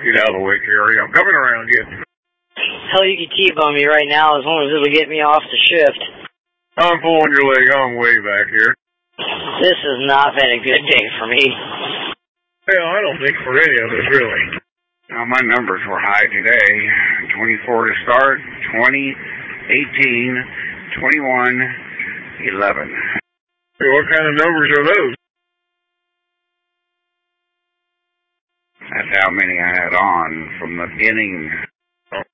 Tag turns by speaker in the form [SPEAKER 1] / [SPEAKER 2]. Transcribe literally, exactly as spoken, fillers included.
[SPEAKER 1] Get out of the way, Carrie. I'm coming around again.
[SPEAKER 2] Hell, you can T-bone me right now as long as it'll get me off the shift.
[SPEAKER 1] I'm pulling your leg on way back here.
[SPEAKER 2] This has not been a good day for me.
[SPEAKER 1] Hell, I don't think for any of us, really. Now, my numbers were high today. twenty-four to start, twenty, eighteen, twenty-one, eleven. Hey, what kind of numbers are those? That's how many I had on from the beginning.